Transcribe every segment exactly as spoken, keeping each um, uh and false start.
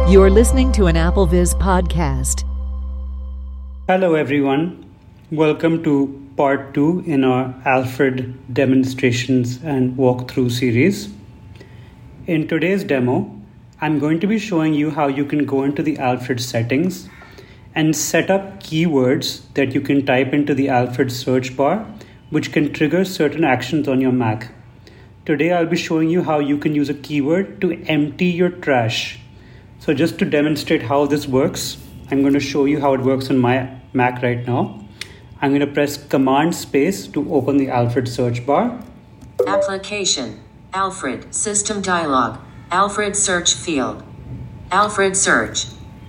You're listening to an AppleVis podcast. Hello everyone, welcome to part two in our Alfred demonstrations and walkthrough series. In today's demo, I'm going to be showing you how you can go into the Alfred settings and set up keywords that you can type into the Alfred search bar, which can trigger certain actions on your Mac. Today I'll be showing you how you can use a keyword to empty your trash. So just to demonstrate how this works, I'm going to show you how it works on my Mac right now. I'm going to press Command Space to open the Alfred search bar. Application, Alfred, System Dialog, Alfred Search Field, Alfred Search.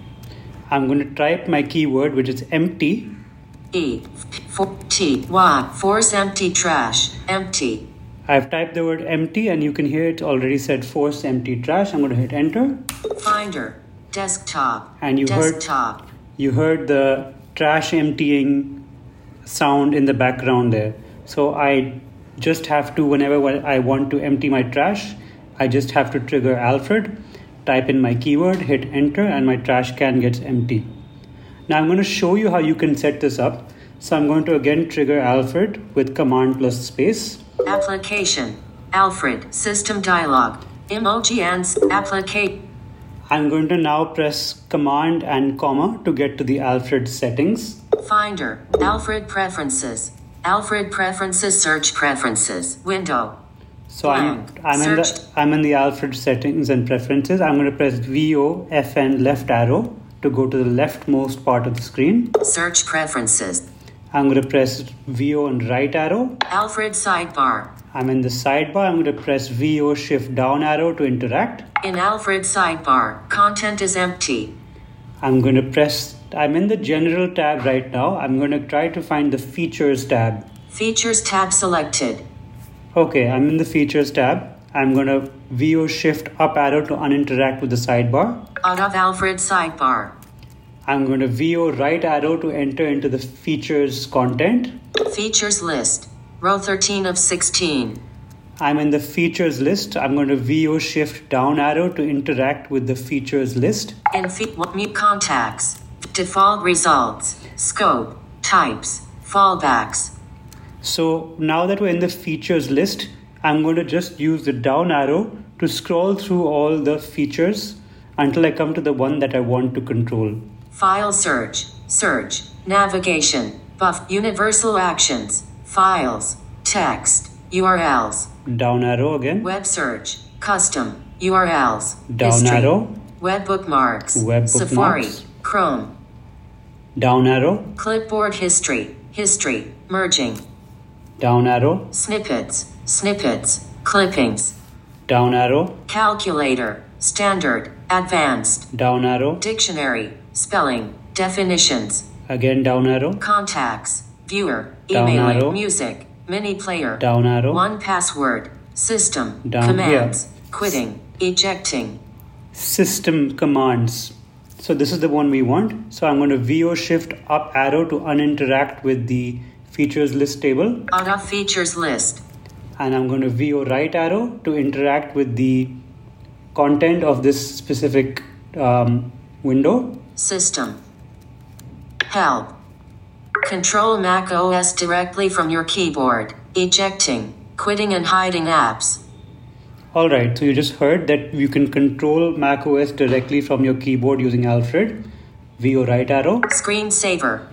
I'm going to type my keyword, which is empty. E, for, T, Y, force empty trash, empty. I've typed the word empty and you can hear it already said force empty trash. I'm going to hit enter. Finder, desktop, and you desktop. heard you heard the trash emptying sound in the background there. So I just have to, whenever I want to empty my trash, I just have to trigger Alfred, type in my keyword, hit enter, and my trash can gets empty. Now I'm going to show you how you can set this up. So I'm going to again trigger Alfred with command plus space. Application, Alfred, System Dialog, Emoji and Applicate. I'm going to now press command and comma to get to the Alfred settings. Finder, Alfred Preferences, Alfred Preferences, Search Preferences, window. So I'm, I'm, in the, I'm in the Alfred settings and preferences. I'm going to press V O F N left arrow to go to the leftmost part of the screen. Search Preferences. I'm going to press V O and right arrow. Alfred sidebar. I'm in the sidebar. I'm going to press V O shift down arrow to interact. In Alfred sidebar, content is empty. I'm going to press, I'm in the general tab right now. I'm going to try to find the features tab. Features tab selected. Okay, I'm in the features tab. I'm going to V O shift up arrow to uninteract with the sidebar. Out of Alfred sidebar. I'm going to V O right arrow to enter into the features content. Features list, row thirteen of sixteen. I'm in the features list. I'm going to V O shift down arrow to interact with the features list. In fe- mute contacts, default results, scope, types, fallbacks. So now that we're in the features list, I'm going to just use the down arrow to scroll through all the features until I come to the one that I want to control. File search, search, navigation, buff, universal actions, files, text, U R Ls. Down arrow again. Web search, custom, U R Ls. Down history, arrow. Web bookmarks. Web bookmarks. Safari, Chrome. Down arrow. Clipboard history, history, merging. Down arrow. Snippets, snippets, clippings. Down arrow. Calculator, standard, advanced. Down arrow. Dictionary, spelling, definitions. Again down arrow. Contacts, viewer, Down emailing, arrow. music, mini player. Down arrow. One password, system, Down commands, here. quitting, ejecting. System commands. So this is the one we want. So I'm going to V O shift up arrow to uninteract with the features list table. Out of features list. And I'm going to V O right arrow to interact with the content of this specific um, window. System. Help. Control Mac O S directly from your keyboard. Ejecting, quitting and hiding apps. Alright, so you just heard that you can control Mac O S directly from your keyboard using Alfred. V O right arrow. Screensaver.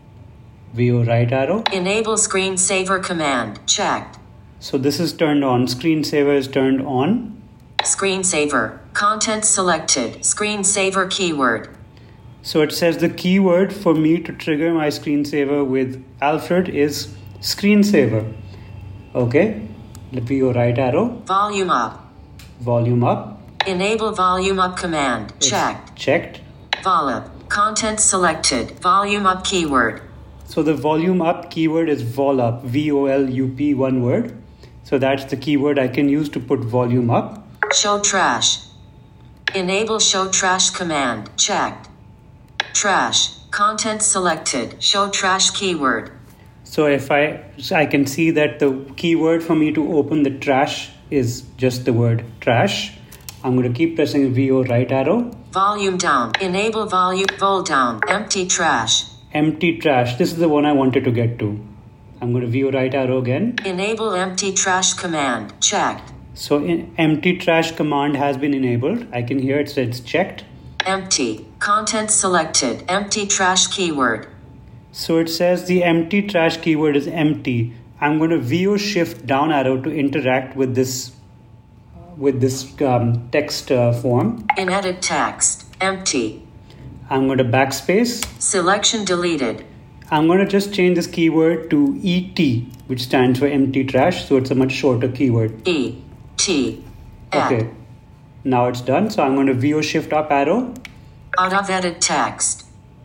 V O right arrow. Enable screensaver command. Checked. So this is turned on. Screensaver is turned on. Screensaver. Content selected. Screensaver keyword. So it says the keyword for me to trigger my screensaver with Alfred is screensaver. Okay. Let me go right arrow. Volume up. Volume up. Enable volume up command. It's checked. Checked. Vol up. Content selected. Volume up keyword. So the volume up keyword is vol up. V O L U P, one word. So that's the keyword I can use to put volume up. Show trash. Enable show trash command. Checked. Trash. Content selected. Show trash keyword. So if I, I can see that the keyword for me to open the trash is just the word trash. I'm going to keep pressing V O right arrow. Volume down. Enable volume. Vol down. Empty trash. Empty trash. This is the one I wanted to get to. I'm going to view right arrow again. Enable empty trash command. Checked. So in, empty trash command has been enabled. I can hear it says checked. Empty. Content selected. Empty trash keyword. So it says the empty trash keyword is empty. I'm going to V O shift down arrow to interact with this with this um, text uh, form. In edit text. Empty. I'm going to backspace. Selection deleted. I'm going to just change this keyword to E T, which stands for empty trash. So it's a much shorter keyword. E T. Okay. Now it's done. So I'm going to V O shift up arrow. Out of edit text.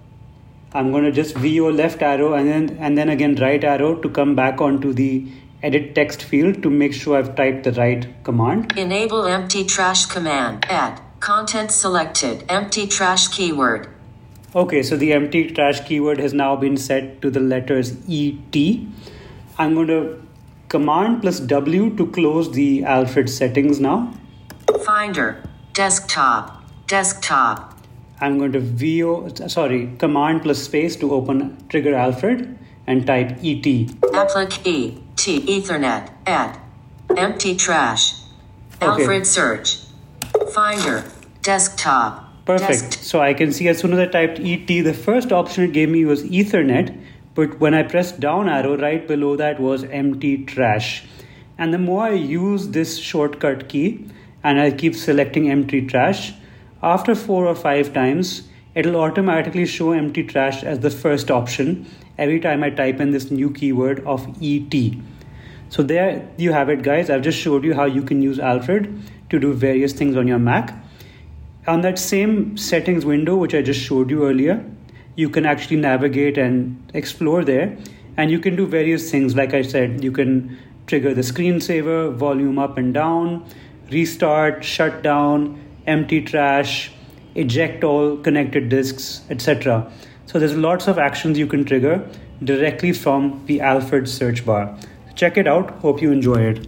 I'm going to just V O left arrow and then and then again right arrow to come back onto the edit text field to make sure I've typed the right command. Enable empty trash command. Add. Content selected. Empty trash keyword. Okay, so the empty trash keyword has now been set to the letters E T. I'm going to command plus W to close the Alfred settings now. Finder. Desktop. Desktop. I'm going to V O, sorry, command plus space to open Trigger Alfred and type E T. Applic E T Ethernet. Add. Empty trash. Okay. Alfred search. Finder. Desktop. Perfect. Desk- so I can see as soon as I typed E T, the first option it gave me was Ethernet, but when I pressed down arrow, right below that was empty trash. And the more I use this shortcut key and I keep selecting empty trash, after four or five times, it'll automatically show empty trash as the first option every time I type in this new keyword of E T. So there you have it, guys. I've just showed you how you can use Alfred to do various things on your Mac. On that same settings window, which I just showed you earlier, you can actually navigate and explore there. And you can do various things. Like I said, you can trigger the screensaver, volume up and down, restart, shut down, empty trash, eject all connected disks, et cetera. So there's lots of actions you can trigger directly from the Alfred search bar. Check it out. Hope you enjoy it.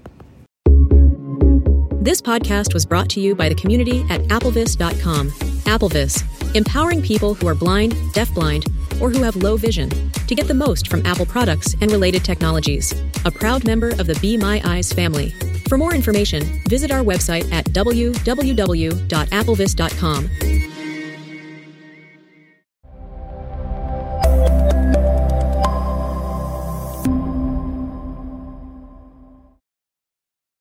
This podcast was brought to you by the community at applevis dot com. Applevis, empowering people who are blind, deafblind, or who have low vision to get the most from Apple products and related technologies. A proud member of the Be My Eyes family. For more information, visit our website at w w w dot applevis dot com